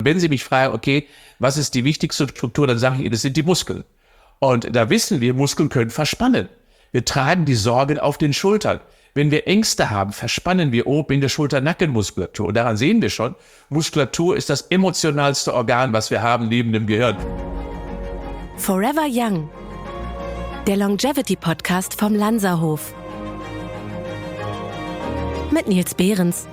Wenn Sie mich fragen, okay, was ist die wichtigste Struktur, dann sage ich Ihnen, das sind die Muskeln. Und da wissen wir, Muskeln können verspannen. Wir tragen die Sorgen auf den Schultern. Wenn wir Ängste haben, verspannen wir oben in der Schulter-Nackenmuskulatur. Und daran sehen wir schon, Muskulatur ist das emotionalste Organ, was wir haben neben dem Gehirn. Forever Young, der Longevity-Podcast vom Lanzerhof. Mit Nils Behrens.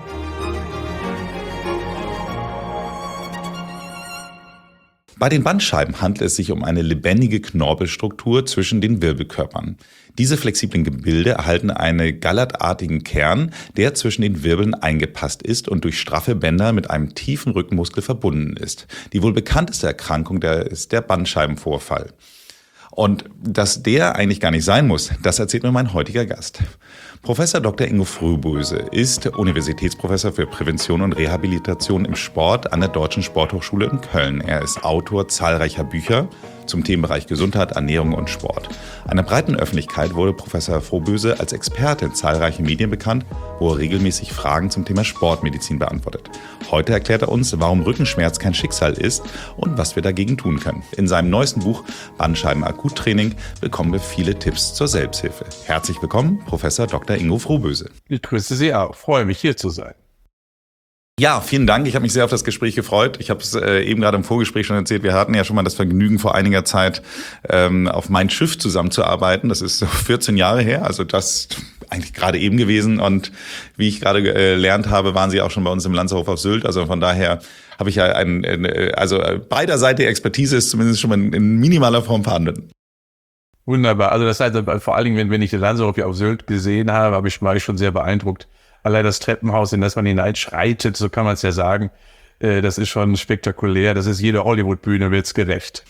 Bei den Bandscheiben handelt es sich um eine lebendige Knorpelstruktur zwischen den Wirbelkörpern. Diese flexiblen Gebilde erhalten einen gallertartigen Kern, der zwischen den Wirbeln eingepasst ist und durch straffe Bänder mit einem tiefen Rückenmuskel verbunden ist. Die wohl bekannteste Erkrankung ist der Bandscheibenvorfall. Und dass der eigentlich gar nicht sein muss, das erzählt mir mein heutiger Gast. Professor Dr. Ingo Frohböse ist Universitätsprofessor für Prävention und Rehabilitation im Sport an der Deutschen Sporthochschule in Köln. Er ist Autor zahlreicher Bücher zum Themenbereich Gesundheit, Ernährung und Sport. Einer breiten Öffentlichkeit wurde Professor Frohböse als Experte in zahlreichen Medien bekannt, wo er regelmäßig Fragen zum Thema Sportmedizin beantwortet. Heute erklärt er uns, warum Rückenschmerz kein Schicksal ist und was wir dagegen tun können. In seinem neuesten Buch Bandscheiben-Akuttraining bekommen wir viele Tipps zur Selbsthilfe. Herzlich willkommen, Professor Dr. Ingo Frohböse. Ich grüße Sie auch. Freue mich, hier zu sein. Ja, vielen Dank. Ich habe mich sehr auf das Gespräch gefreut. Ich habe es eben gerade im Vorgespräch schon erzählt. Wir hatten ja schon mal das Vergnügen, vor einiger Zeit auf Mein Schiff zusammenzuarbeiten. Das ist so 14 Jahre her, also das eigentlich gerade eben gewesen. Und wie ich gerade gelernt habe, waren Sie auch schon bei uns im Lanzerhof auf Sylt. Also von daher habe ich ja also beiderseitige Expertise ist zumindest schon mal in minimaler Form vorhanden. Wunderbar. Also das heißt, vor allen Dingen, wenn ich den Lanzerhof hier auf Sylt gesehen habe, war ich schon sehr beeindruckt. Allein das Treppenhaus, in das man hineinschreitet, so kann man es ja sagen, das ist schon spektakulär. Das ist jede Hollywood-Bühne, wird's gerecht.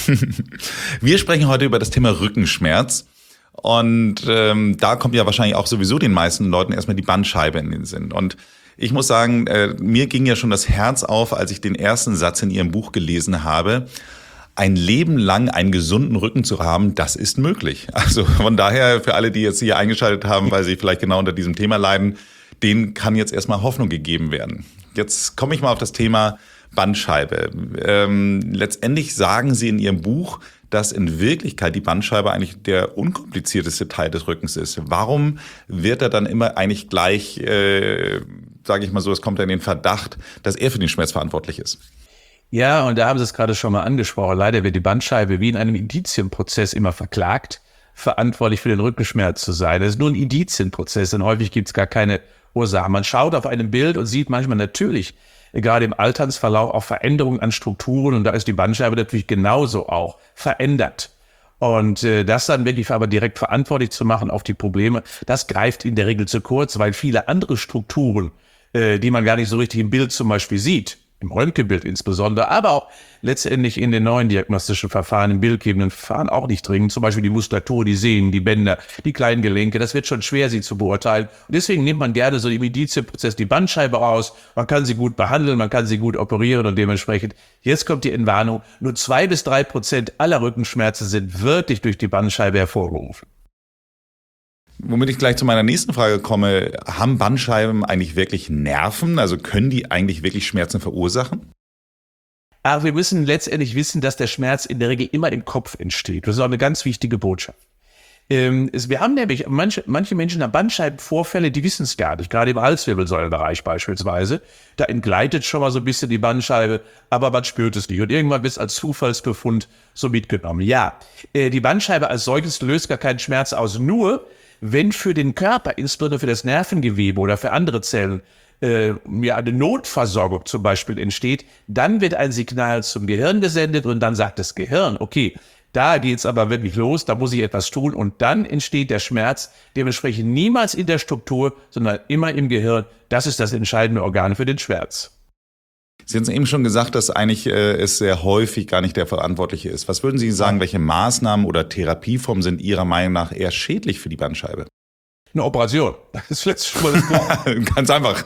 Wir sprechen heute über das Thema Rückenschmerz. Und da kommt ja wahrscheinlich auch sowieso den meisten Leuten erstmal die Bandscheibe in den Sinn. Und ich muss sagen, mir ging ja schon das Herz auf, als ich den ersten Satz in Ihrem Buch gelesen habe. Ein Leben lang einen gesunden Rücken zu haben, das ist möglich. Also von daher, für alle, die jetzt hier eingeschaltet haben, weil sie vielleicht genau unter diesem Thema leiden, denen kann jetzt erstmal Hoffnung gegeben werden. Jetzt komme ich mal auf das Thema Bandscheibe. Letztendlich sagen Sie in Ihrem Buch, dass in Wirklichkeit die Bandscheibe eigentlich der unkomplizierteste Teil des Rückens ist. Warum wird er dann immer eigentlich gleich, sage ich mal so, es kommt in den Verdacht, dass er für den Schmerz verantwortlich ist? Ja, und da haben Sie es gerade schon mal angesprochen. Leider wird die Bandscheibe wie in einem Indizienprozess immer verklagt, verantwortlich für den Rückenschmerz zu sein. Das ist nur ein Indizienprozess, denn häufig gibt es gar keine Ursache. Man schaut auf einem Bild und sieht manchmal natürlich, gerade im Altersverlauf, auch Veränderungen an Strukturen. Und da ist die Bandscheibe natürlich genauso auch verändert. Und das dann wirklich aber direkt verantwortlich zu machen auf die Probleme, das greift in der Regel zu kurz, weil viele andere Strukturen, die man gar nicht so richtig im Bild zum Beispiel sieht, im Röntgenbild insbesondere, aber auch letztendlich in den neuen diagnostischen Verfahren, im bildgebenden Verfahren auch nicht dringend. Zum Beispiel die Muskulatur, die Sehnen, die Bänder, die kleinen Gelenke. Das wird schon schwer, sie zu beurteilen. Und deswegen nimmt man gerne so im Indizienprozess die Bandscheibe raus. Man kann sie gut behandeln, man kann sie gut operieren und dementsprechend, jetzt kommt die Entwarnung, nur 2-3% aller Rückenschmerzen sind wirklich durch die Bandscheibe hervorgerufen. Womit ich gleich zu meiner nächsten Frage komme, haben Bandscheiben eigentlich wirklich Nerven? Also können die eigentlich wirklich Schmerzen verursachen? Aber wir müssen letztendlich wissen, dass der Schmerz in der Regel immer im Kopf entsteht. Das ist auch eine ganz wichtige Botschaft. Wir haben nämlich, manche Menschen haben Bandscheibenvorfälle, die wissen es gar nicht, gerade im Halswirbelsäulenbereich beispielsweise. Da entgleitet schon mal so ein bisschen die Bandscheibe, aber man spürt es nicht. Und irgendwann wird es als Zufallsbefund so mitgenommen. Ja, die Bandscheibe als solches löst gar keinen Schmerz aus, nur wenn für den Körper, insbesondere für das Nervengewebe oder für andere Zellen, eine Notversorgung zum Beispiel entsteht, dann wird ein Signal zum Gehirn gesendet und dann sagt das Gehirn, okay, da geht's aber wirklich los, da muss ich etwas tun und dann entsteht der Schmerz, dementsprechend niemals in der Struktur, sondern immer im Gehirn. Das ist das entscheidende Organ für den Schmerz. Sie haben eben schon gesagt, dass eigentlich es sehr häufig gar nicht der Verantwortliche ist. Was würden Sie sagen, welche Maßnahmen oder Therapieformen sind Ihrer Meinung nach eher schädlich für die Bandscheibe? Eine Operation. Das ist letztes schon mal das Ganz einfach.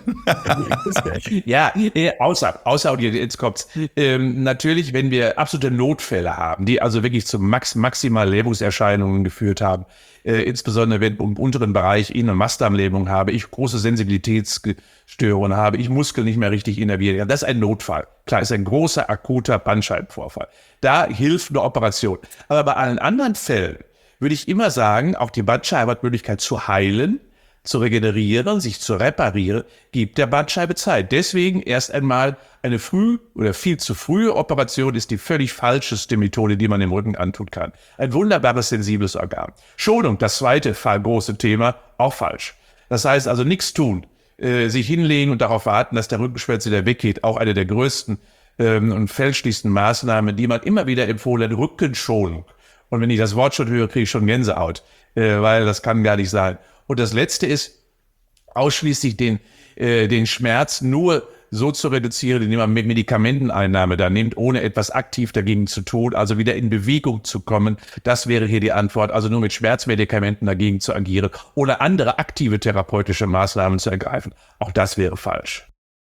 Ja, außer und jetzt kommt's. Natürlich, wenn wir absolute Notfälle haben, die also wirklich zu maximal Lähmungserscheinungen geführt haben, insbesondere wenn im unteren Bereich Innen- und Mastdarmlähmung habe, ich große Sensibilitätsstörungen habe, ich Muskeln nicht mehr richtig innervieren kann, das ist ein Notfall. Klar, ist ein großer, akuter Bandscheibenvorfall. Da hilft eine Operation. Aber bei allen anderen Fällen würde ich immer sagen, auch die Bandscheibe hat Möglichkeit zu heilen, zu regenerieren, sich zu reparieren, gibt der Bandscheibe Zeit. Deswegen erst einmal eine viel zu frühe Operation ist die völlig falscheste Methode, die man dem Rücken antun kann. Ein wunderbares, sensibles Organ. Schonung, das zweite große Thema, auch falsch. Das heißt also nichts tun, sich hinlegen und darauf warten, dass der Rückenschmerz wieder weggeht. Auch eine der größten und fälschlichsten Maßnahmen, die man immer wieder empfohlen hat, Rückenschonung. Und wenn ich das Wort schon höre, kriege ich schon Gänsehaut, weil das kann gar nicht sein. Und das Letzte ist, ausschließlich den Schmerz nur so zu reduzieren, indem man mit Medikamenteneinnahme da nimmt, ohne etwas aktiv dagegen zu tun, also wieder in Bewegung zu kommen. Das wäre hier die Antwort, also nur mit Schmerzmedikamenten dagegen zu agieren oder andere aktive therapeutische Maßnahmen zu ergreifen. Auch das wäre falsch.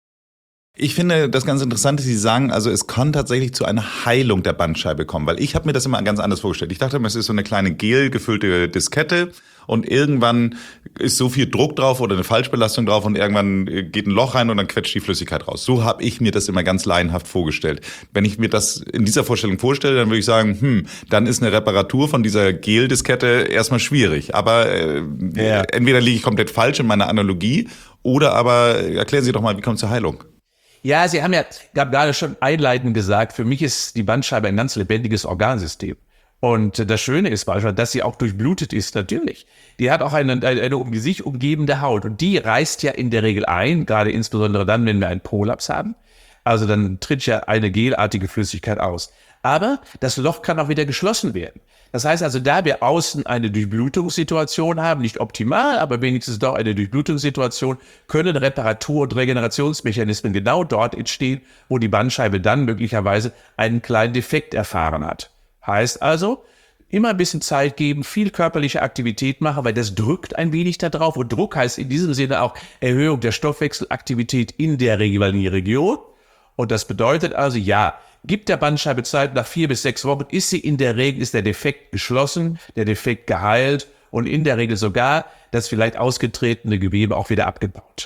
Ich finde das ganz interessant, dass Sie sagen, also es kann tatsächlich zu einer Heilung der Bandscheibe kommen, weil ich habe mir das immer ganz anders vorgestellt. Ich dachte immer, es ist so eine kleine gelgefüllte Diskette und irgendwann ist so viel Druck drauf oder eine Falschbelastung drauf und irgendwann geht ein Loch rein und dann quetscht die Flüssigkeit raus. So habe ich mir das immer ganz laienhaft vorgestellt. Wenn ich mir das in dieser Vorstellung vorstelle, dann würde ich sagen, dann ist eine Reparatur von dieser Geldiskette erstmal schwierig. Aber entweder liege ich komplett falsch in meiner Analogie oder aber erklären Sie doch mal, wie kommt es zur Heilung? Ja, Sie haben gerade schon einleitend gesagt, für mich ist die Bandscheibe ein ganz lebendiges Organsystem. Und das Schöne ist beispielsweise, dass sie auch durchblutet ist, natürlich. Die hat auch eine um sich umgebende Haut. Und die reißt ja in der Regel ein, gerade insbesondere dann, wenn wir einen Prolaps haben. Also dann tritt ja eine gelartige Flüssigkeit aus. Aber das Loch kann auch wieder geschlossen werden. Das heißt also, da wir außen eine Durchblutungssituation haben, nicht optimal, aber wenigstens doch eine Durchblutungssituation, können Reparatur- und Regenerationsmechanismen genau dort entstehen, wo die Bandscheibe dann möglicherweise einen kleinen Defekt erfahren hat. Heißt also, immer ein bisschen Zeit geben, viel körperliche Aktivität machen, weil das drückt ein wenig da drauf. Und Druck heißt in diesem Sinne auch Erhöhung der Stoffwechselaktivität in der jeweiligen Region. Und das bedeutet also, ja, gibt der Bandscheibe Zeit, nach 4 bis 6 Wochen ist der Defekt geschlossen, der Defekt geheilt und in der Regel sogar das vielleicht ausgetretene Gewebe auch wieder abgebaut.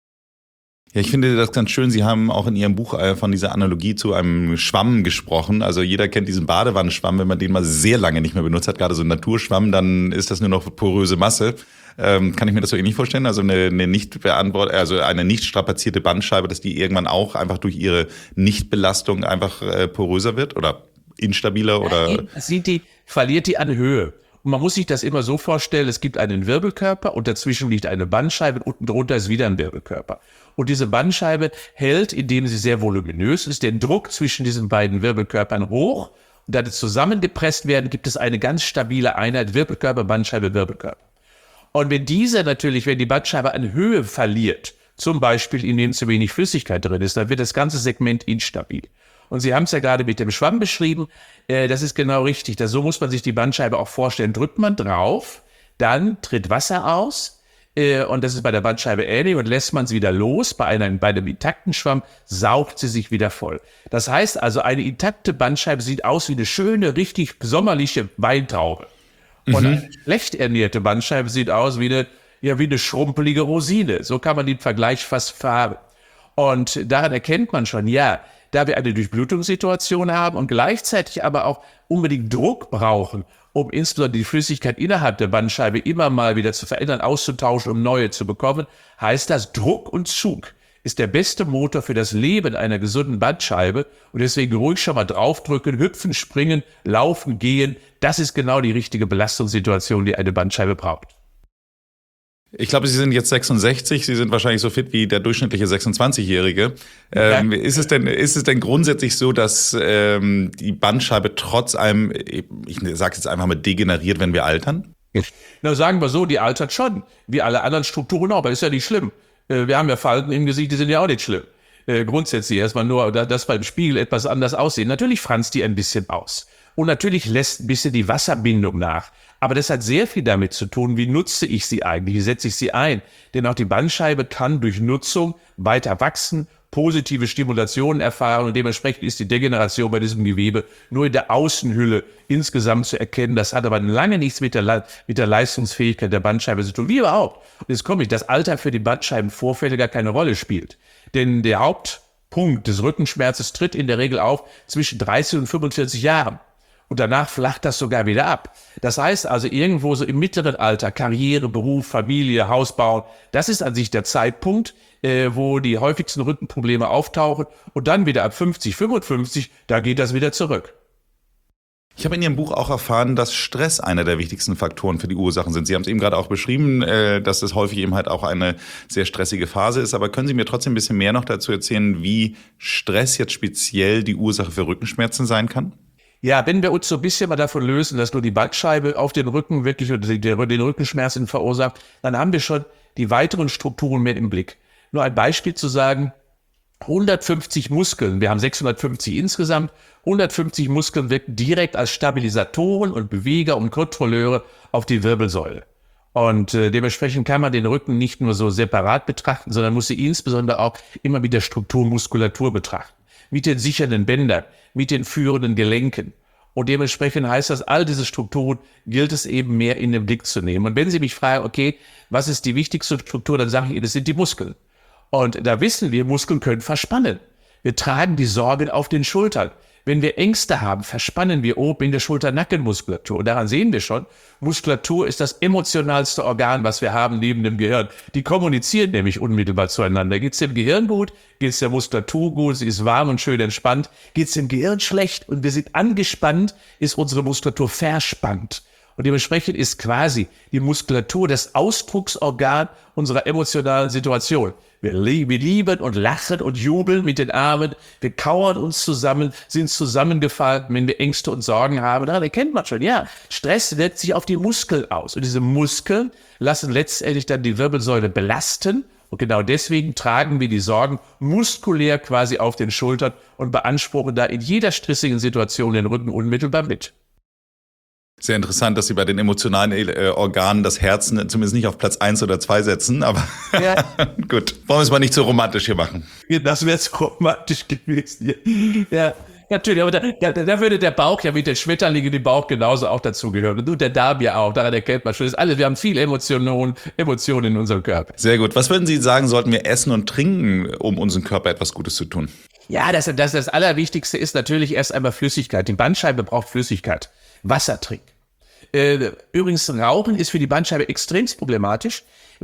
Ja, ich finde das ganz schön. Sie haben auch in Ihrem Buch von dieser Analogie zu einem Schwamm gesprochen. Also jeder kennt diesen Badewannenschwamm, wenn man den mal sehr lange nicht mehr benutzt hat, gerade so ein Naturschwamm, dann ist das nur noch poröse Masse. Kann ich mir das so ähnlich vorstellen? Also eine nicht strapazierte Bandscheibe, dass die irgendwann auch einfach durch ihre Nichtbelastung einfach poröser wird oder instabiler oder? Verliert die an Höhe. Und man muss sich das immer so vorstellen, es gibt einen Wirbelkörper und dazwischen liegt eine Bandscheibe und unten drunter ist wieder ein Wirbelkörper. Und diese Bandscheibe hält, indem sie sehr voluminös ist, den Druck zwischen diesen beiden Wirbelkörpern hoch. Und da die zusammengepresst werden, gibt es eine ganz stabile Einheit Wirbelkörper, Bandscheibe, Wirbelkörper. Und wenn die Bandscheibe an Höhe verliert, zum Beispiel indem zu wenig Flüssigkeit drin ist, dann wird das ganze Segment instabil. Und Sie haben es ja gerade mit dem Schwamm beschrieben, das ist genau richtig. So muss man sich die Bandscheibe auch vorstellen. Drückt man drauf, dann tritt Wasser aus und das ist bei der Bandscheibe ähnlich und lässt man sie wieder los. Bei einem intakten Schwamm saugt sie sich wieder voll. Das heißt also, eine intakte Bandscheibe sieht aus wie eine schöne, richtig sommerliche Weintraube. Und eine schlecht ernährte Bandscheibe sieht aus wie eine schrumpelige Rosine. So kann man den Vergleich fast fahren. Und daran erkennt man schon, da wir eine Durchblutungssituation haben und gleichzeitig aber auch unbedingt Druck brauchen, um insbesondere die Flüssigkeit innerhalb der Bandscheibe immer mal wieder zu verändern, auszutauschen, um neue zu bekommen, heißt das, Druck und Zug ist der beste Motor für das Leben einer gesunden Bandscheibe. Und deswegen ruhig schon mal draufdrücken, hüpfen, springen, laufen, gehen. Das ist genau die richtige Belastungssituation, die eine Bandscheibe braucht. Ich glaube, Sie sind jetzt 66, Sie sind wahrscheinlich so fit wie der durchschnittliche 26-Jährige. Ist es denn grundsätzlich so, dass die Bandscheibe trotz allem, ich sage jetzt einfach mal, degeneriert, wenn wir altern? Na, sagen wir so, die altert schon, wie alle anderen Strukturen auch, aber ist ja nicht schlimm. Wir haben ja Falten im Gesicht, die sind ja auch nicht schlimm. Grundsätzlich erstmal nur, dass beim Spiegel etwas anders aussehen. Natürlich franzt die ein bisschen aus. Und natürlich lässt ein bisschen die Wasserbindung nach. Aber das hat sehr viel damit zu tun, wie nutze ich sie eigentlich, wie setze ich sie ein. Denn auch die Bandscheibe kann durch Nutzung weiter wachsen, positive Stimulationen erfahren und dementsprechend ist die Degeneration bei diesem Gewebe nur in der Außenhülle insgesamt zu erkennen. Das hat aber lange nichts mit der Leistungsfähigkeit der Bandscheibe zu tun, wie überhaupt. Und jetzt komme ich, dass Alter für die Bandscheibenvorfälle gar keine Rolle spielt. Denn der Hauptpunkt des Rückenschmerzes tritt in der Regel auf zwischen 30 und 45 Jahren. Und danach flacht das sogar wieder ab. Das heißt also irgendwo so im mittleren Alter, Karriere, Beruf, Familie, Haus bauen, das ist an sich der Zeitpunkt, wo die häufigsten Rückenprobleme auftauchen. Und dann wieder ab 50, 55, da geht das wieder zurück. Ich habe in Ihrem Buch auch erfahren, dass Stress einer der wichtigsten Faktoren für die Ursachen sind. Sie haben es eben gerade auch beschrieben, dass es häufig eben halt auch eine sehr stressige Phase ist. Aber können Sie mir trotzdem ein bisschen mehr noch dazu erzählen, wie Stress jetzt speziell die Ursache für Rückenschmerzen sein kann? Ja, wenn wir uns so ein bisschen mal davon lösen, dass nur die Bandscheibe auf den Rücken wirklich den Rückenschmerzen verursacht, dann haben wir schon die weiteren Strukturen mehr im Blick. Nur ein Beispiel zu sagen, 150 Muskeln, wir haben 650 insgesamt, 150 Muskeln wirken direkt als Stabilisatoren und Beweger und Kontrolleure auf die Wirbelsäule. Und dementsprechend kann man den Rücken nicht nur so separat betrachten, sondern muss sie insbesondere auch immer mit der Struktur Muskulatur betrachten. Mit den sichernden Bändern, mit den führenden Gelenken. Und dementsprechend heißt das, all diese Strukturen gilt es eben mehr in den Blick zu nehmen. Und wenn Sie mich fragen, okay, was ist die wichtigste Struktur, dann sage ich Ihnen, das sind die Muskeln. Und da wissen wir, Muskeln können verspannen. Wir tragen die Sorgen auf den Schultern. Wenn wir Ängste haben, verspannen wir oben in der Schulter-Nackenmuskulatur. Und daran sehen wir schon, Muskulatur ist das emotionalste Organ, was wir haben neben dem Gehirn. Die kommunizieren nämlich unmittelbar zueinander. Geht's dem Gehirn gut? Geht's der Muskulatur gut? Sie ist warm und schön entspannt. Geht's dem Gehirn schlecht und wir sind angespannt, ist unsere Muskulatur verspannt. Und dementsprechend ist quasi die Muskulatur das Ausdrucksorgan unserer emotionalen Situation. Wir lieben und lachen und jubeln mit den Armen. Wir kauern uns zusammen, sind zusammengefalten, wenn wir Ängste und Sorgen haben. Daran erkennt man schon, ja, Stress wirkt sich auf die Muskeln aus. Und diese Muskeln lassen letztendlich dann die Wirbelsäule belasten. Und genau deswegen tragen wir die Sorgen muskulär quasi auf den Schultern und beanspruchen da in jeder stressigen Situation den Rücken unmittelbar mit. Sehr interessant, dass Sie bei den emotionalen Organen das Herzen zumindest nicht auf Platz 1 oder 2 setzen, aber ja. Gut, wollen wir es mal nicht so romantisch hier machen. Das wäre so romantisch gewesen. Ja, natürlich, aber da würde der Bauch ja mit den Schmetterlingen im Bauch genauso auch dazugehören. Und der Darm ja auch, daran erkennt man schon, das ist alles, wir haben viele Emotionen in unserem Körper. Sehr gut. Was würden Sie sagen, sollten wir essen und trinken, um unserem Körper etwas Gutes zu tun? Ja, das Allerwichtigste ist natürlich erst einmal Flüssigkeit. Die Bandscheibe braucht Flüssigkeit. Wasser trinken. Übrigens, Rauchen ist für die Bandscheibe extremst problematisch,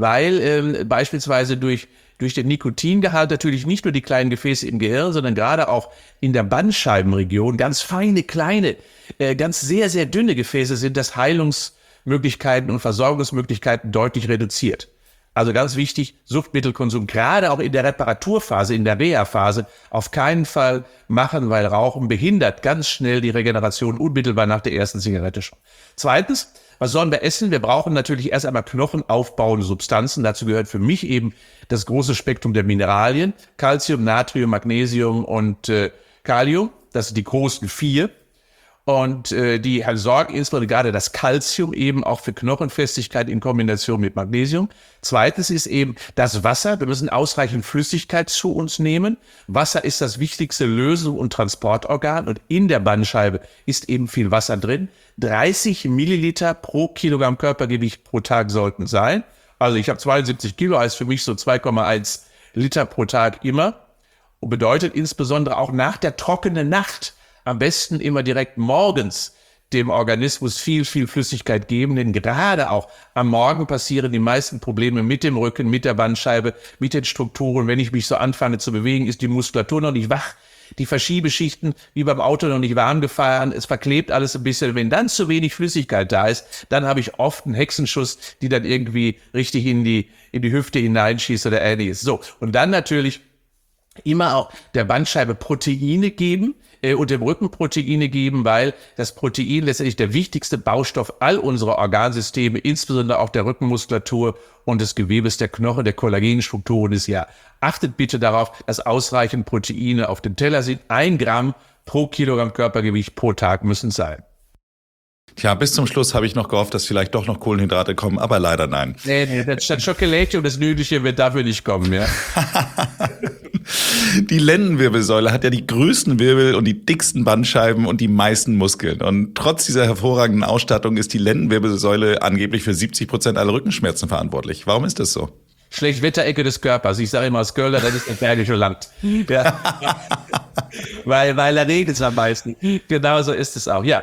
weil beispielsweise durch den Nikotingehalt natürlich nicht nur die kleinen Gefäße im Gehirn, sondern gerade auch in der Bandscheibenregion ganz feine, kleine, ganz sehr, sehr dünne Gefäße sind, dass Heilungsmöglichkeiten und Versorgungsmöglichkeiten deutlich reduziert. Also ganz wichtig, Suchtmittelkonsum, gerade auch in der Reparaturphase, in der Reha-Phase, auf keinen Fall machen, weil Rauchen behindert ganz schnell die Regeneration unmittelbar nach der ersten Zigarette schon. Zweitens, was sollen wir essen? Wir brauchen natürlich erst einmal knochenaufbauende Substanzen. Dazu gehört für mich eben das große Spektrum der Mineralien, Calcium, Natrium, Magnesium und Kalium. Das sind die großen 4. Und die sorgen insbesondere gerade das Calcium eben auch für Knochenfestigkeit in Kombination mit Magnesium. Zweitens ist eben das Wasser. Wir müssen ausreichend Flüssigkeit zu uns nehmen. Wasser ist das wichtigste Lösung- und Transportorgan und in der Bandscheibe ist eben viel Wasser drin. 30 Milliliter pro Kilogramm Körpergewicht pro Tag sollten sein. Also ich habe 72 Kilo, heißt für mich so 2,1 Liter pro Tag immer. Und bedeutet insbesondere auch nach der trockenen Nacht am besten immer direkt morgens dem Organismus viel, viel Flüssigkeit geben, denn gerade auch am Morgen passieren die meisten Probleme mit dem Rücken, mit der Bandscheibe, mit den Strukturen. Wenn ich mich so anfange zu bewegen, ist die Muskulatur noch nicht wach, die Verschiebeschichten wie beim Auto noch nicht warm gefahren, es verklebt alles ein bisschen. Wenn dann zu wenig Flüssigkeit da ist, dann habe ich oft einen Hexenschuss, die dann irgendwie richtig in die Hüfte hineinschießt oder ähnliches. So, und dann natürlich immer auch der Bandscheibe Proteine geben und dem Rücken Proteine geben, weil das Protein letztendlich der wichtigste Baustoff all unserer Organsysteme, insbesondere auch der Rückenmuskulatur und des Gewebes der Knochen, der Kollagenstrukturen ist. Ja, achtet bitte darauf, dass ausreichend Proteine auf dem Teller sind. 1 Gramm pro Kilogramm Körpergewicht pro Tag müssen sein. Tja, bis zum Schluss habe ich noch gehofft, dass vielleicht doch noch Kohlenhydrate kommen, aber leider nein. Nee, das Schokolade und das Nüdelchen wird dafür nicht kommen, ja. Die Lendenwirbelsäule hat ja die größten Wirbel und die dicksten Bandscheiben und die meisten Muskeln. Und trotz dieser hervorragenden Ausstattung ist die Lendenwirbelsäule angeblich für 70% aller Rückenschmerzen verantwortlich. Warum ist das so? Schlechtwetterecke des Körpers. Ich sage immer als Kölner, das ist das Bergische Land. Ja. weil da regnet es am meisten. Genau so ist es auch. Ja,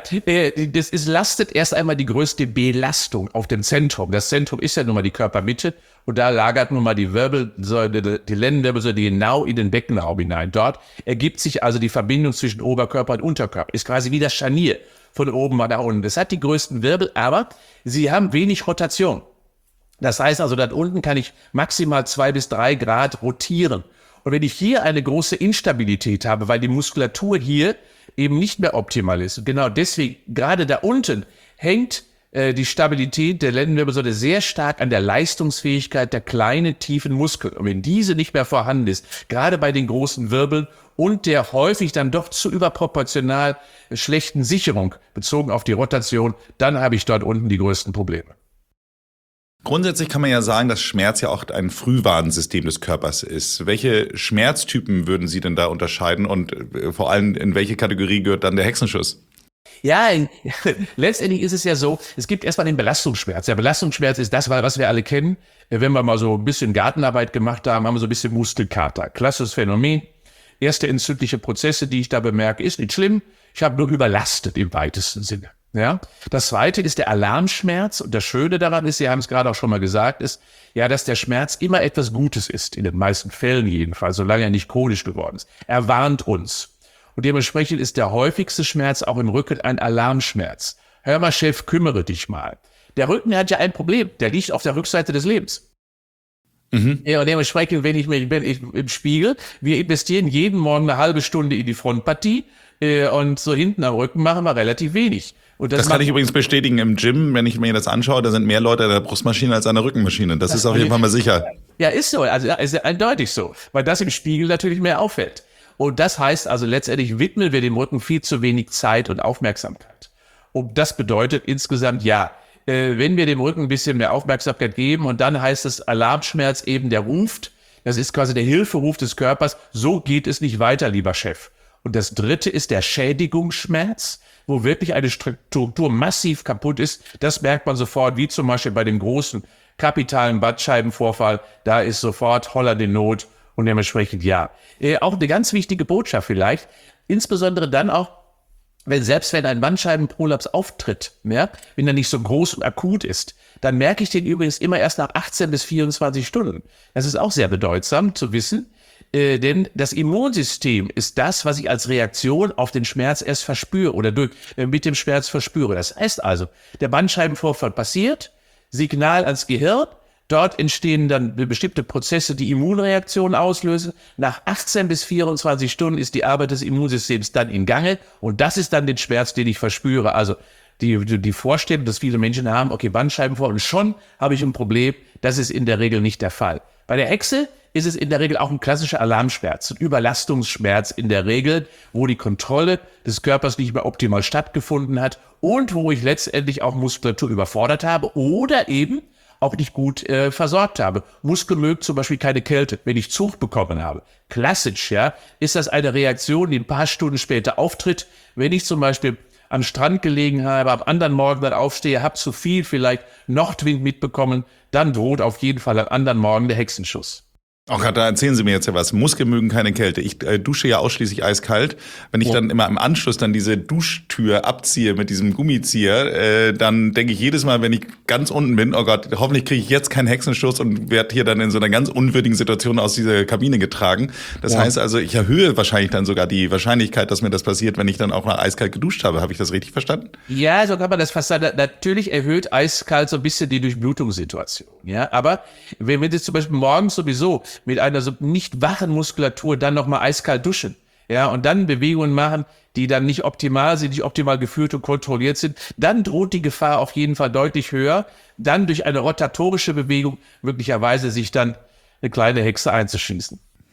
lastet erst einmal die größte Belastung auf dem Zentrum. Das Zentrum ist ja nun mal die Körpermitte und da lagert nun mal die Wirbelsäule, die Lendenwirbelsäule genau in den Beckenraum hinein. Dort ergibt sich also die Verbindung zwischen Oberkörper und Unterkörper. Ist quasi wie das Scharnier von oben nach unten. Das hat die größten Wirbel, aber sie haben wenig Rotation. Das heißt also, da unten kann ich maximal 2 bis 3 Grad rotieren. Und wenn ich hier eine große Instabilität habe, weil die Muskulatur hier eben nicht mehr optimal ist, und genau deswegen, gerade da unten, hängt die Stabilität der Lendenwirbelsäule sehr stark an der Leistungsfähigkeit der kleinen, tiefen Muskeln. Und wenn diese nicht mehr vorhanden ist, gerade bei den großen Wirbeln und der häufig dann doch zu überproportional schlechten Sicherung bezogen auf die Rotation, dann habe ich dort unten die größten Probleme. Grundsätzlich kann man ja sagen, dass Schmerz ja auch ein Frühwarnsystem des Körpers ist. Welche Schmerztypen würden Sie denn da unterscheiden und vor allem in welche Kategorie gehört dann der Hexenschuss? Ja, letztendlich ist es ja so, es gibt erstmal den Belastungsschmerz. Der Belastungsschmerz ist das, was wir alle kennen. Wenn wir mal so ein bisschen Gartenarbeit gemacht haben, haben wir so ein bisschen Muskelkater. Klassisches Phänomen. Erste entzündliche Prozesse, die ich da bemerke, ist nicht schlimm. Ich habe nur überlastet im weitesten Sinne. Ja, das zweite ist der Alarmschmerz und das Schöne daran ist, Sie haben es gerade auch schon mal gesagt, ist ja, dass der Schmerz immer etwas Gutes ist, in den meisten Fällen jedenfalls, solange er nicht chronisch geworden ist. Er warnt uns und dementsprechend ist der häufigste Schmerz auch im Rücken ein Alarmschmerz. Hör mal, Chef, kümmere dich mal. Der Rücken hat ja ein Problem, der liegt auf der Rückseite des Lebens. Ja, und dementsprechend, wenn ich bin im Spiegel, wir investieren jeden Morgen eine halbe Stunde in die Frontpartie und so hinten am Rücken machen wir relativ wenig. Und das kann ich übrigens bestätigen im Gym, wenn ich mir das anschaue, da sind mehr Leute an der Brustmaschine als an der Rückenmaschine. Das ist auf jeden Fall mal sicher. Ja, ist so. Also ist ja eindeutig so, weil das im Spiegel natürlich mehr auffällt. Und das heißt also letztendlich widmen wir dem Rücken viel zu wenig Zeit und Aufmerksamkeit. Und das bedeutet insgesamt ja, wenn wir dem Rücken ein bisschen mehr Aufmerksamkeit geben und dann heißt es Alarmschmerz eben, der ruft, das ist quasi der Hilferuf des Körpers, so geht es nicht weiter, lieber Chef. Und das dritte ist der Schädigungsschmerz, wo wirklich eine Struktur massiv kaputt ist. Das merkt man sofort, wie zum Beispiel bei dem großen kapitalen Bandscheibenvorfall. Da ist sofort Holla die Not und dementsprechend ja. Auch eine ganz wichtige Botschaft vielleicht, insbesondere dann auch, wenn ein Bandscheibenprolaps auftritt, ja, wenn er nicht so groß und akut ist, dann merke ich den übrigens immer erst nach 18 bis 24 Stunden. Das ist auch sehr bedeutsam zu wissen, denn das Immunsystem ist das, was ich als Reaktion auf den Schmerz erst verspüre oder mit dem Schmerz verspüre. Das heißt also, der Bandscheibenvorfall passiert, Signal ans Gehirn, dort entstehen dann bestimmte Prozesse, die Immunreaktionen auslösen. Nach 18 bis 24 Stunden ist die Arbeit des Immunsystems dann in Gange und das ist dann den Schmerz, den ich verspüre. Also die Vorstellung, dass viele Menschen haben, okay, Bandscheibenvorfall, und schon habe ich ein Problem, das ist in der Regel nicht der Fall. Bei der Hexe ist es in der Regel auch ein klassischer Alarmschmerz, ein Überlastungsschmerz in der Regel, wo die Kontrolle des Körpers nicht mehr optimal stattgefunden hat und wo ich letztendlich auch Muskulatur überfordert habe oder eben auch nicht gut versorgt habe. Muskel mögt zum Beispiel keine Kälte, wenn ich Zug bekommen habe. Klassisch, ja, ist das eine Reaktion, die ein paar Stunden später auftritt, wenn ich zum Beispiel am Strand gelegen habe, am anderen Morgen dann aufstehe, habe zu viel vielleicht Nordwind mitbekommen, dann droht auf jeden Fall am anderen Morgen der Hexenschuss. Auch da erzählen Sie mir jetzt ja was. Muskeln mögen keine Kälte. Ich dusche ja ausschließlich eiskalt. Wenn ich dann immer im Anschluss dann diese Duschtür abziehe mit diesem Gummizieher, dann denke ich jedes Mal, wenn ich ganz unten bin, oh Gott, hoffentlich kriege ich jetzt keinen Hexenschuss und werde hier dann in so einer ganz unwürdigen Situation aus dieser Kabine getragen. Das heißt also, ich erhöhe wahrscheinlich dann sogar die Wahrscheinlichkeit, dass mir das passiert, wenn ich dann auch mal eiskalt geduscht habe. Habe ich das richtig verstanden? Ja, so kann man das fast sagen. Natürlich erhöht eiskalt so ein bisschen die Durchblutungssituation. Ja, aber wenn wir jetzt zum Beispiel morgens sowieso mit einer so nicht wachen Muskulatur dann nochmal eiskalt duschen, ja, und dann Bewegungen machen, die dann nicht optimal sind, nicht optimal geführt und kontrolliert sind, dann droht die Gefahr auf jeden Fall deutlich höher, dann durch eine rotatorische Bewegung möglicherweise sich dann eine kleine Hexe einzuschießen.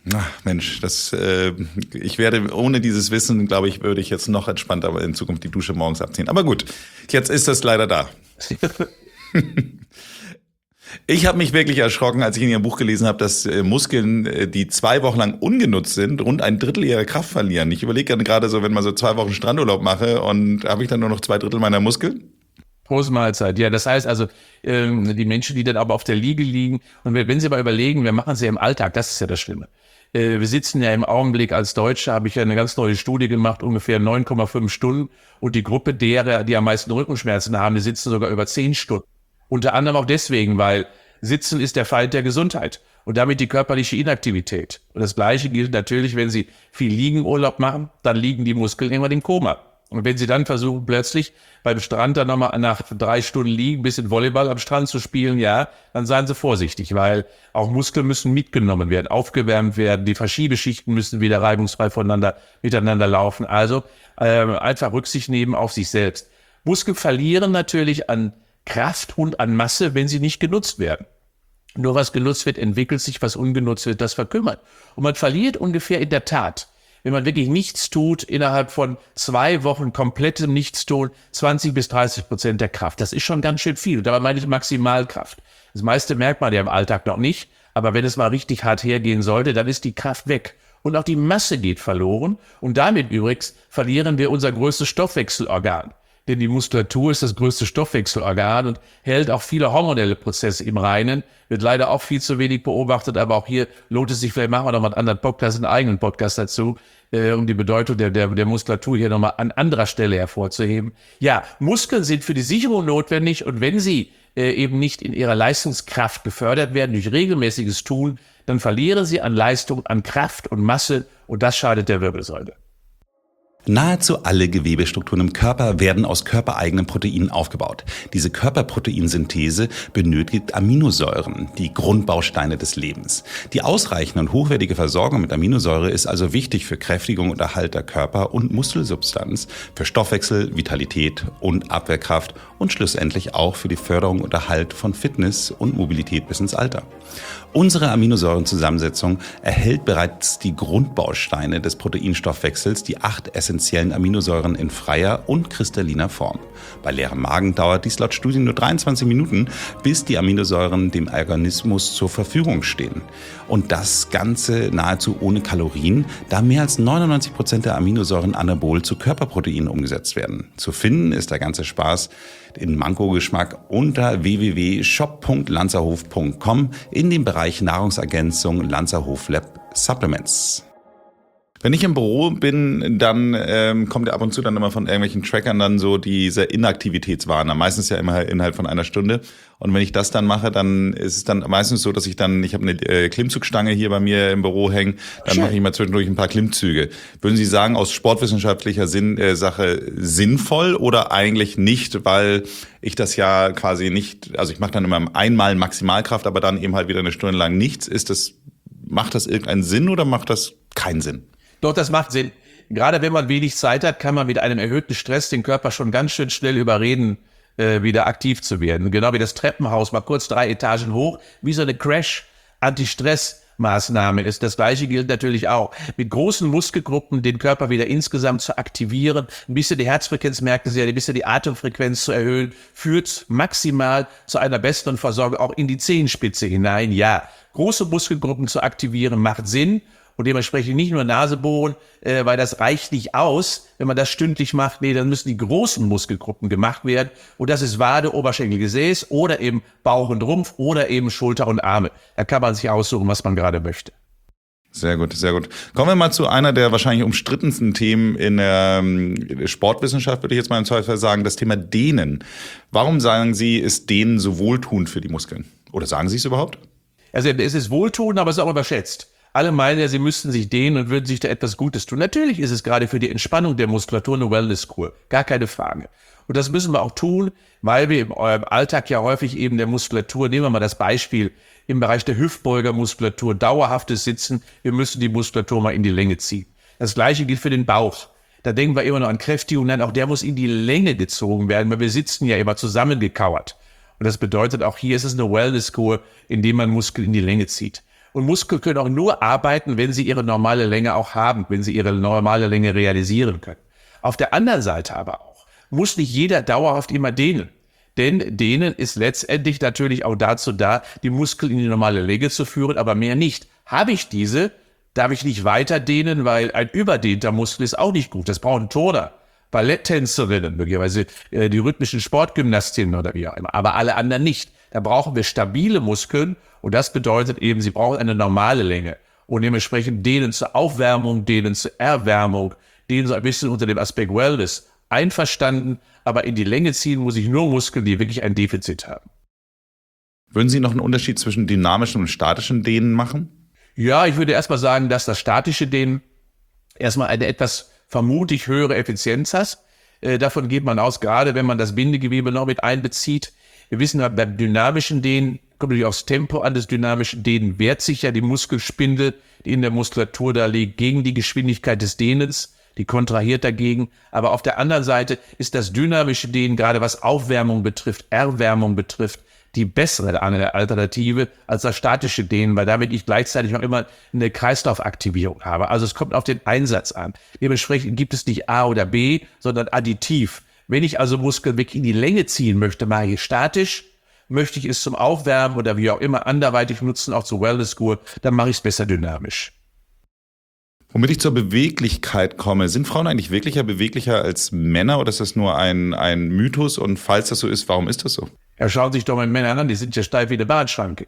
Ach, Mensch, ich werde ohne dieses Wissen, glaube ich, würde ich jetzt noch entspannter in Zukunft die Dusche morgens abziehen. Aber gut, jetzt ist das leider da. Ich habe mich wirklich erschrocken, als ich in Ihrem Buch gelesen habe, dass Muskeln, die 2 Wochen lang ungenutzt sind, rund 1/3 ihrer Kraft verlieren. Ich überlege gerade so, wenn man so 2 Wochen Strandurlaub mache und habe ich dann nur noch 2/3 meiner Muskeln? Prost Mahlzeit. Ja, das heißt also, die Menschen, die dann aber auf der Liege liegen, und wenn sie mal überlegen, wir machen es ja im Alltag, das ist ja das Schlimme. Wir sitzen ja im Augenblick als Deutsche, habe ich ja eine ganz neue Studie gemacht, ungefähr 9,5 Stunden. Und die Gruppe derer, die am meisten Rückenschmerzen haben, die sitzen sogar über 10 Stunden. Unter anderem auch deswegen, weil Sitzen ist der Feind der Gesundheit und damit die körperliche Inaktivität. Und das Gleiche gilt natürlich, wenn Sie viel Liegenurlaub machen, dann liegen die Muskeln irgendwann im Koma. Und wenn Sie dann versuchen, plötzlich beim Strand dann nochmal nach 3 Stunden liegen, ein bisschen Volleyball am Strand zu spielen, ja, dann seien Sie vorsichtig, weil auch Muskeln müssen mitgenommen werden, aufgewärmt werden, die Verschiebeschichten müssen wieder reibungsfrei miteinander laufen. Also einfach Rücksicht nehmen auf sich selbst. Muskeln verlieren natürlich an Kraft und an Masse, wenn sie nicht genutzt werden. Nur was genutzt wird, entwickelt sich, was ungenutzt wird, das verkümmert. Und man verliert ungefähr in der Tat, wenn man wirklich nichts tut, innerhalb von 2 Wochen komplettem Nichtstun 20-30% der Kraft. Das ist schon ganz schön viel. Und dabei meine ich Maximalkraft. Das meiste merkt man ja im Alltag noch nicht. Aber wenn es mal richtig hart hergehen sollte, dann ist die Kraft weg. Und auch die Masse geht verloren. Und damit übrigens verlieren wir unser größtes Stoffwechselorgan. Denn die Muskulatur ist das größte Stoffwechselorgan und hält auch viele hormonelle Prozesse im Reinen. Wird leider auch viel zu wenig beobachtet, aber auch hier lohnt es sich, vielleicht machen wir noch mal einen anderen Podcast, einen eigenen Podcast dazu, um die Bedeutung der Muskulatur hier nochmal an anderer Stelle hervorzuheben. Ja, Muskeln sind für die Sicherung notwendig und wenn sie eben nicht in ihrer Leistungskraft gefördert werden durch regelmäßiges Tun, dann verlieren sie an Leistung, an Kraft und Masse und das schadet der Wirbelsäule. Nahezu alle Gewebestrukturen im Körper werden aus körpereigenen Proteinen aufgebaut. Diese Körperproteinsynthese benötigt Aminosäuren, die Grundbausteine des Lebens. Die ausreichende und hochwertige Versorgung mit Aminosäure ist also wichtig für Kräftigung und Erhalt der Körper- und Muskelsubstanz, für Stoffwechsel, Vitalität und Abwehrkraft und schlussendlich auch für die Förderung und Erhalt von Fitness und Mobilität bis ins Alter. Unsere Aminosäurenzusammensetzung erhält bereits die Grundbausteine des Proteinstoffwechsels, die 8 essentiellen Aminosäuren in freier und kristalliner Form. Bei leerem Magen dauert dies laut Studien nur 23 Minuten, bis die Aminosäuren dem Organismus zur Verfügung stehen. Und das Ganze nahezu ohne Kalorien, da mehr als 99% der Aminosäuren anabol zu Körperproteinen umgesetzt werden. Zu finden ist der ganze Spaß in Manko-Geschmack unter www.shop.lanzerhof.com in dem Bereich Nahrungsergänzung Lanzerhof Lab Supplements. Wenn ich im Büro bin, dann kommt ja ab und zu dann immer von irgendwelchen Trackern dann so diese Inaktivitätswarner, meistens ja immer innerhalb von 1 Stunde. Und wenn ich das dann mache, dann ist es dann meistens so, dass ich habe eine Klimmzugstange hier bei mir im Büro hängen, dann mache ich mal zwischendurch ein paar Klimmzüge. Würden Sie sagen, aus sportwissenschaftlicher Sache sinnvoll oder eigentlich nicht, weil ich das ja quasi nicht, also ich mache dann immer einmal Maximalkraft, aber dann eben halt wieder 1 Stunde lang nichts. Macht das irgendeinen Sinn oder macht das keinen Sinn? Doch, das macht Sinn. Gerade wenn man wenig Zeit hat, kann man mit einem erhöhten Stress den Körper schon ganz schön schnell überreden, wieder aktiv zu werden. Genau wie das Treppenhaus, mal kurz 3 Etagen hoch, wie so eine Crash-Anti-Stress-Maßnahme ist. Das Gleiche gilt natürlich auch. Mit großen Muskelgruppen den Körper wieder insgesamt zu aktivieren, ein bisschen die Herzfrequenz, merken Sie ja, ein bisschen die Atemfrequenz zu erhöhen, führt maximal zu einer besseren Versorgung auch in die Zehenspitze hinein. Ja, große Muskelgruppen zu aktivieren macht Sinn. Und dementsprechend nicht nur Nase bohren, weil das reicht nicht aus, wenn man das stündlich macht. Nee, dann müssen die großen Muskelgruppen gemacht werden. Und das ist Wade, Oberschenkel, Gesäß oder eben Bauch und Rumpf oder eben Schulter und Arme. Da kann man sich aussuchen, was man gerade möchte. Sehr gut, sehr gut. Kommen wir mal zu einer der wahrscheinlich umstrittensten Themen in der Sportwissenschaft, würde ich jetzt mal im Zweifel sagen, das Thema Dehnen. Warum sagen Sie, ist Dehnen so wohltuend für die Muskeln? Oder sagen Sie es überhaupt? Also es ist wohltuend, aber es ist auch überschätzt. Alle meinen ja, sie müssten sich dehnen und würden sich da etwas Gutes tun. Natürlich ist es gerade für die Entspannung der Muskulatur eine Wellness-Kur. Gar keine Frage. Und das müssen wir auch tun, weil wir im Alltag ja häufig eben der Muskulatur, nehmen wir mal das Beispiel, im Bereich der Hüftbeugermuskulatur, dauerhaftes Sitzen, wir müssen die Muskulatur mal in die Länge ziehen. Das Gleiche gilt für den Bauch. Da denken wir immer noch an Kräftigung, nein, auch der muss in die Länge gezogen werden, weil wir sitzen ja immer zusammengekauert. Und das bedeutet, auch hier ist es eine Wellness-Kur, indem man Muskeln in die Länge zieht. Und Muskeln können auch nur arbeiten, wenn sie ihre normale Länge auch haben, wenn sie ihre normale Länge realisieren können. Auf der anderen Seite aber auch muss nicht jeder dauerhaft immer dehnen. Denn Dehnen ist letztendlich natürlich auch dazu da, die Muskeln in die normale Länge zu führen, aber mehr nicht. Habe ich diese, darf ich nicht weiter dehnen, weil ein überdehnter Muskel ist auch nicht gut. Das brauchen Turner, Balletttänzerinnen, möglicherweise die rhythmischen Sportgymnastinnen oder wie auch immer, aber alle anderen nicht. Da brauchen wir stabile Muskeln und das bedeutet eben, sie brauchen eine normale Länge. Und dementsprechend Dehnen zur Aufwärmung, Dehnen zur Erwärmung, Dehnen so ein bisschen unter dem Aspekt Wellness. Einverstanden, aber in die Länge ziehen muss ich nur Muskeln, die wirklich ein Defizit haben. Würden Sie noch einen Unterschied zwischen dynamischen und statischen Dehnen machen? Ja, ich würde erstmal sagen, dass das statische Dehnen erstmal eine etwas vermutlich höhere Effizienz hat. Davon geht man aus, gerade wenn man das Bindegewebe noch mit einbezieht. Wir wissen ja, beim dynamischen Dehnen kommt natürlich aufs Tempo an des dynamischen Dehnen, wehrt sich ja die Muskelspindel, die in der Muskulatur da liegt, gegen die Geschwindigkeit des Dehnens. Die kontrahiert dagegen. Aber auf der anderen Seite ist das dynamische Dehnen, gerade was Aufwärmung betrifft, Erwärmung betrifft, die bessere Alternative als das statische Dehnen, weil damit ich gleichzeitig auch immer eine Kreislaufaktivierung habe. Also es kommt auf den Einsatz an. Dementsprechend gibt es nicht A oder B, sondern additiv. Wenn ich also Muskeln wirklich in die Länge ziehen möchte, mache ich statisch. Möchte ich es zum Aufwärmen oder wie auch immer anderweitig nutzen, auch zur Wellness-Kur, dann mache ich es besser dynamisch. Womit ich zur Beweglichkeit komme, sind Frauen eigentlich beweglicher als Männer oder ist das nur ein Mythos? Und falls das so ist, warum ist das so? Ja, schauen Sie sich doch mal Männer an, die sind ja steif wie eine Bahnschranke.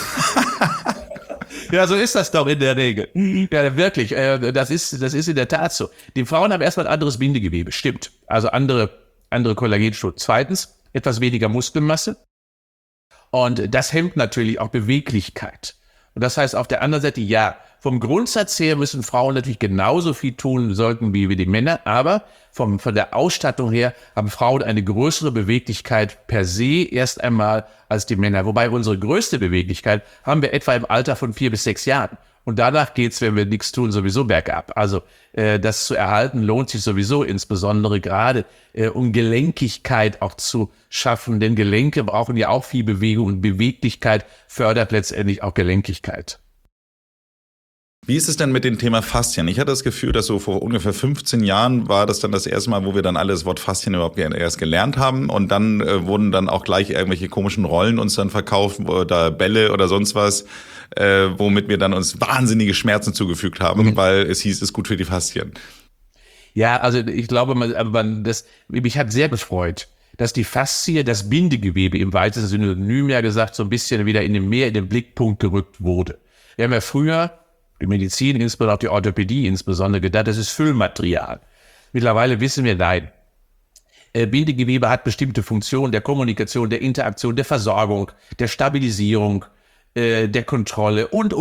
Ja, so ist das doch in der Regel. Ja, wirklich, das ist in der Tat so. Die Frauen haben erstmal ein anderes Bindegewebe, stimmt. Also andere Kollagenstrukturen. Zweitens, etwas weniger Muskelmasse. Und das hemmt natürlich auch Beweglichkeit. Und das heißt auf der anderen Seite, ja, vom Grundsatz her müssen Frauen natürlich genauso viel tun sollten wie die Männer, aber von der Ausstattung her haben Frauen eine größere Beweglichkeit per se erst einmal als die Männer. Wobei unsere größte Beweglichkeit haben wir etwa im Alter von 4 bis 6 Jahren. Und danach geht's, wenn wir nichts tun, sowieso bergab. Also das zu erhalten lohnt sich sowieso, insbesondere gerade um Gelenkigkeit auch zu schaffen. Denn Gelenke brauchen ja auch viel Bewegung und Beweglichkeit fördert letztendlich auch Gelenkigkeit. Wie ist es denn mit dem Thema Faszien? Ich hatte das Gefühl, dass so vor ungefähr 15 Jahren war das dann das erste Mal, wo wir dann alle das Wort Faszien überhaupt erst gelernt haben. Und dann wurden dann auch gleich irgendwelche komischen Rollen uns dann verkauft oder Bälle oder sonst was, womit wir dann uns wahnsinnige Schmerzen zugefügt haben, weil es hieß, es ist gut für die Faszien. Ja, also ich glaube, mich hat sehr gefreut, dass die Faszie, das Bindegewebe im weitesten Synonym ja gesagt, so ein bisschen wieder in den Blickpunkt gerückt wurde. Wir haben ja früher die Medizin, insbesondere auch die Orthopädie insbesondere gedacht, das ist Füllmaterial. Mittlerweile wissen wir, nein. Bindegewebe hat bestimmte Funktionen der Kommunikation, der Interaktion, der Versorgung, der Stabilisierung, der Kontrolle und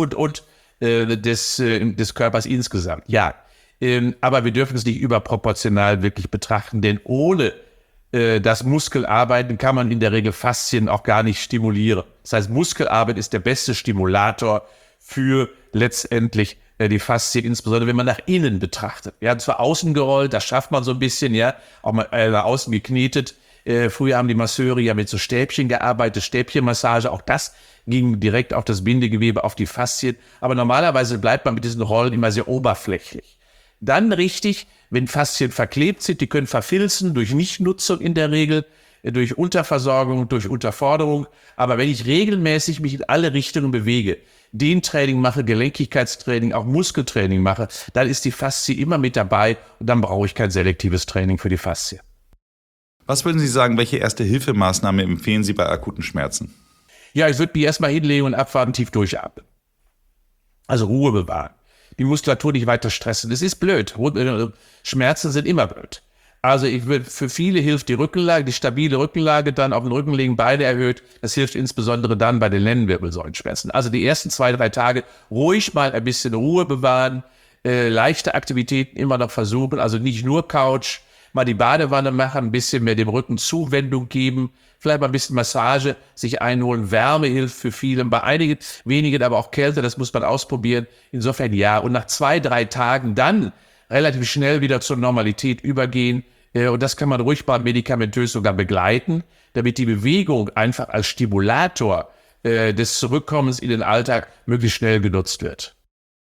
des Körpers insgesamt. Ja, aber wir dürfen es nicht überproportional wirklich betrachten, denn ohne das Muskelarbeiten kann man in der Regel Faszien auch gar nicht stimulieren. Das heißt, Muskelarbeit ist der beste Stimulator für letztendlich die Faszie, insbesondere wenn man nach innen betrachtet. Wir haben zwar außen gerollt, das schafft man so ein bisschen, ja, auch mal nach außen geknetet. Früher haben die Masseure ja mit so Stäbchen gearbeitet, Stäbchenmassage, auch das ging direkt auf das Bindegewebe, auf die Faszien. Aber normalerweise bleibt man mit diesen Rollen immer sehr oberflächlich. Dann richtig, wenn Faszien verklebt sind, die können verfilzen durch Nichtnutzung in der Regel, durch Unterversorgung, durch Unterforderung. Aber wenn ich regelmäßig mich in alle Richtungen bewege, Dehntraining mache, Gelenkigkeitstraining, auch Muskeltraining mache, dann ist die Faszie immer mit dabei und dann brauche ich kein selektives Training für die Faszie. Was würden Sie sagen, welche Erste-Hilfe-Maßnahme empfehlen Sie bei akuten Schmerzen? Ja, ich würde mich erstmal hinlegen und abwarten, tief durchatmen. Also Ruhe bewahren. Die Muskulatur nicht weiter stressen. Das ist blöd. Schmerzen sind immer blöd. Also für viele hilft die Rückenlage, die stabile Rückenlage, dann auf den Rücken legen, Beine erhöht. Das hilft insbesondere dann bei den Lendenwirbelsäulenschmerzen. Also die ersten 2-3 Tage ruhig mal ein bisschen Ruhe bewahren, leichte Aktivitäten immer noch versuchen, also nicht nur Couch, mal die Badewanne machen, ein bisschen mehr dem Rücken Zuwendung geben, vielleicht mal ein bisschen Massage sich einholen. Wärme hilft für viele, bei einigen wenigen aber auch Kälte, das muss man ausprobieren. Insofern ja. Und nach 2-3 Tagen dann relativ schnell wieder zur Normalität übergehen. Und das kann man ruhig mal medikamentös sogar begleiten, damit die Bewegung einfach als Stimulator des Zurückkommens in den Alltag möglichst schnell genutzt wird.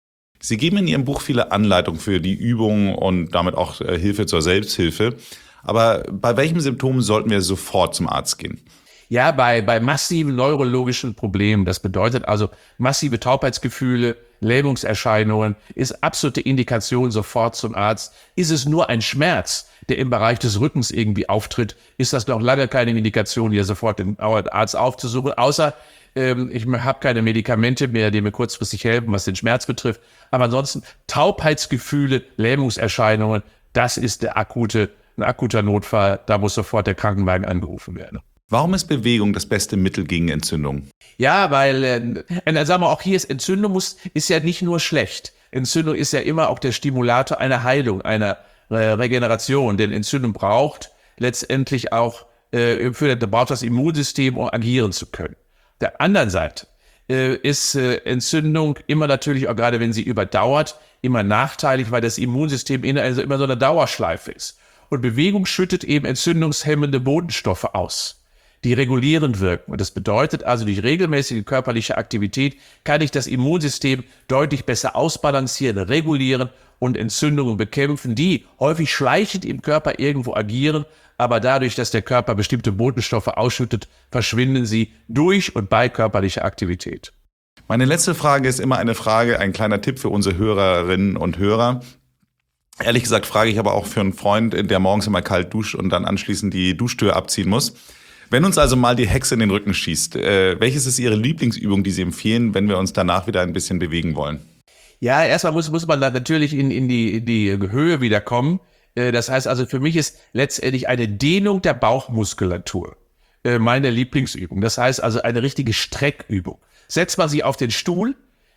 Sie geben in Ihrem Buch viele Anleitungen für die Übung und damit auch Hilfe zur Selbsthilfe. Aber bei welchen Symptomen sollten wir sofort zum Arzt gehen? Ja, bei massiven neurologischen Problemen, das bedeutet also massive Taubheitsgefühle, Lähmungserscheinungen, ist absolute Indikation sofort zum Arzt. Ist es nur ein Schmerz, der im Bereich des Rückens irgendwie auftritt, ist das noch lange keine Indikation, hier sofort den Arzt aufzusuchen, außer ich habe keine Medikamente mehr, die mir kurzfristig helfen, was den Schmerz betrifft. Aber ansonsten Taubheitsgefühle, Lähmungserscheinungen, das ist ein akuter Notfall, da muss sofort der Krankenwagen angerufen werden. Warum ist Bewegung das beste Mittel gegen Entzündung? Ja, weil, sagen wir auch hier ist Entzündung ist ja nicht nur schlecht. Entzündung ist ja immer auch der Stimulator einer Heilung, einer Regeneration. Denn Entzündung braucht letztendlich auch, braucht das Immunsystem, um agieren zu können. Der anderen Seite ist Entzündung immer natürlich, auch gerade wenn sie überdauert, immer nachteilig, weil das Immunsystem immer so eine Dauerschleife ist. Und Bewegung schüttet eben entzündungshemmende Botenstoffe aus, die regulierend wirken. Und das bedeutet also, durch regelmäßige körperliche Aktivität kann ich das Immunsystem deutlich besser ausbalancieren, regulieren und Entzündungen bekämpfen, die häufig schleichend im Körper irgendwo agieren, aber dadurch, dass der Körper bestimmte Botenstoffe ausschüttet, verschwinden sie durch und bei körperlicher Aktivität. Meine letzte Frage ist immer ein kleiner Tipp für unsere Hörerinnen und Hörer. Ehrlich gesagt frage ich aber auch für einen Freund, der morgens immer kalt duscht und dann anschließend die Duschtür abziehen muss. Wenn uns also mal die Hexe in den Rücken schießt, welches ist Ihre Lieblingsübung, die Sie empfehlen, wenn wir uns danach wieder ein bisschen bewegen wollen? Ja, erstmal muss man dann natürlich in die Höhe wieder kommen. Das heißt also, für mich ist letztendlich eine Dehnung der Bauchmuskulatur meine Lieblingsübung. Das heißt also eine richtige Streckübung. Setzt man sich auf den Stuhl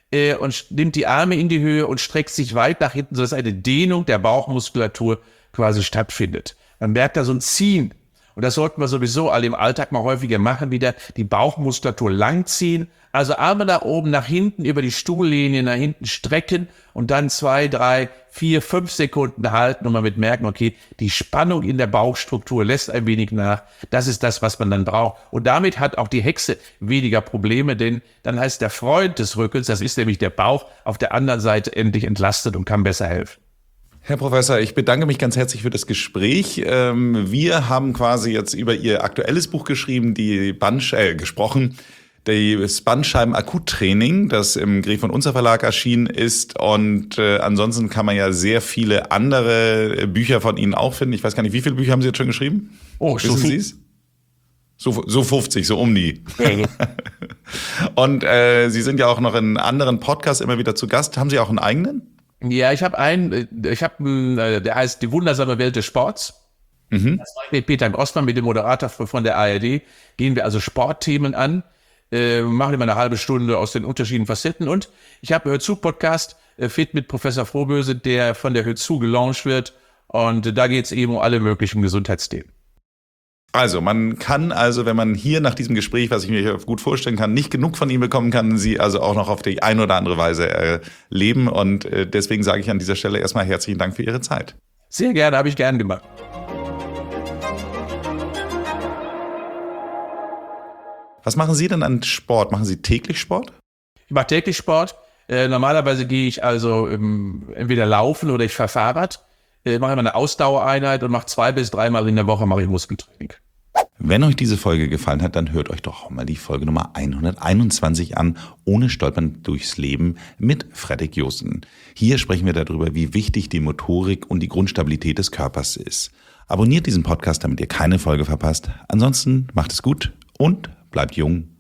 und nimmt die Arme in die Höhe und streckt sich weit nach hinten, sodass eine Dehnung der Bauchmuskulatur quasi stattfindet. Man merkt da so ein Ziehen. Und das sollten wir sowieso alle im Alltag mal häufiger machen, wieder die Bauchmuskulatur langziehen. Also Arme nach oben, nach hinten, über die Stuhllinie nach hinten strecken und dann 2, 3, 4, 5 Sekunden halten und man wird merken, okay, die Spannung in der Bauchstruktur lässt ein wenig nach. Das ist das, was man dann braucht. Und damit hat auch die Hexe weniger Probleme, denn dann heißt der Freund des Rückens, das ist nämlich der Bauch, auf der anderen Seite endlich entlastet und kann besser helfen. Herr Professor, ich bedanke mich ganz herzlich für das Gespräch. Wir haben quasi jetzt über Ihr aktuelles Buch geschrieben, gesprochen, das Bandscheiben-Akuttraining, das im Gref und Unzer Verlag erschienen ist. Und ansonsten kann man ja sehr viele andere Bücher von Ihnen auch finden. Ich weiß gar nicht, wie viele Bücher haben Sie jetzt schon geschrieben? Oh, wissen Sie es? So 50, so um die. Ja. Und Sie sind ja auch noch in anderen Podcasts immer wieder zu Gast. Haben Sie auch einen eigenen? Ja, ich habe der heißt Die wundersame Welt des Sports. Mhm. Das war mit Peter Grossmann, mit dem Moderator von der ARD. Gehen wir also Sportthemen an, machen immer eine halbe Stunde aus den unterschiedlichen Facetten. Und ich habe Hörzu-Podcast, Fit mit Professor Frohböse, der von der Hörzu gelauncht wird. Und da geht es eben um alle möglichen Gesundheitsthemen. Also man kann wenn man hier nach diesem Gespräch, was ich mir gut vorstellen kann, nicht genug von ihm bekommen kann, sie also auch noch auf die eine oder andere Weise leben. Und deswegen sage ich an dieser Stelle erstmal herzlichen Dank für Ihre Zeit. Sehr gerne, habe ich gern gemacht. Was machen Sie denn an Sport? Machen Sie täglich Sport? Ich mache täglich Sport. Normalerweise gehe ich also entweder laufen oder ich fahre Fahrrad. Mache immer eine Ausdauereinheit und mache 2 bis 3 Mal in der Woche Muskeltraining. Wenn euch diese Folge gefallen hat, dann hört euch doch mal die Folge Nummer 121 an, ohne Stolpern durchs Leben mit Fredrik Josten. Hier sprechen wir darüber, wie wichtig die Motorik und die Grundstabilität des Körpers ist. Abonniert diesen Podcast, damit ihr keine Folge verpasst. Ansonsten macht es gut und bleibt jung.